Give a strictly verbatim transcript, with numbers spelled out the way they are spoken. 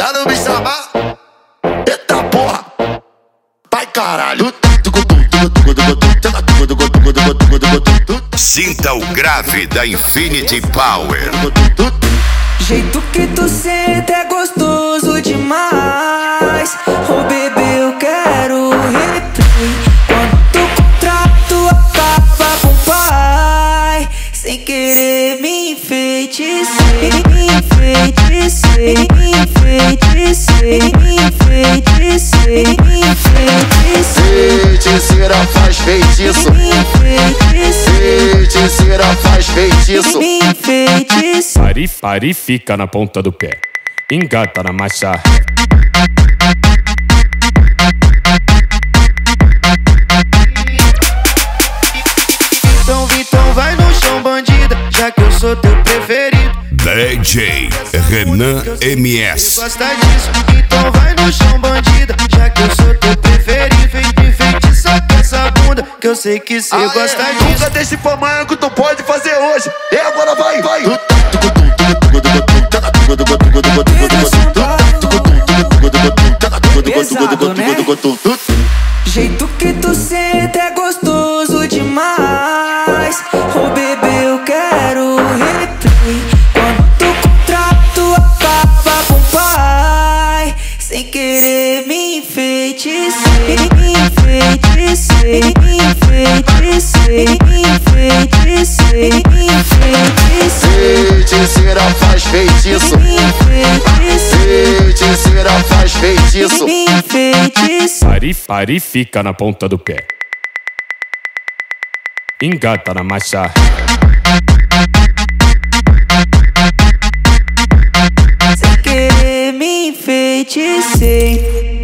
Pra não me chamar, eita porra, vai caralho. Sinta o grave da Infinity Power. Jeito que tu senta é gostoso demais. Oh bebê, eu quero replay. Quando tu contrato acaba com o pai, sem querer me enfeitecei, me enfeitecei, me enfeitecei, me enfeitecei, me enfeitecei. Feiticeira faz feitiço, feiticeira faz feitiço. Me enfeitecei. Pare, pare, fica na ponta do pé, engata na marcha. Então, então vai no chão, bandida, já que eu sou teu preferido. D J Renan M S. Gosta disso? Então vai no chão, bandida, já que eu sou teu preferido. Enfeitiça com essa bunda, que eu sei que cê Aê, gosta disso. nunca deixe pra amanhã que tu pode fazer hoje. E agora vai, vai. Pesado, né? Jeito que tu senta é gostoso demais. Oh bebê, eu quero replay. Quando tu contrato acaba com o pai, sem querer me enfeitecei, me enfeitecei, me enfeitecei, me enfeitecei, me enfeitecei. Feiticeira faz feitiço, feiticeira faz feitiço. Me enfeitecei. Pare, pare, fica na ponta do pé, engata na marcha. Sem querer me enfeitecei.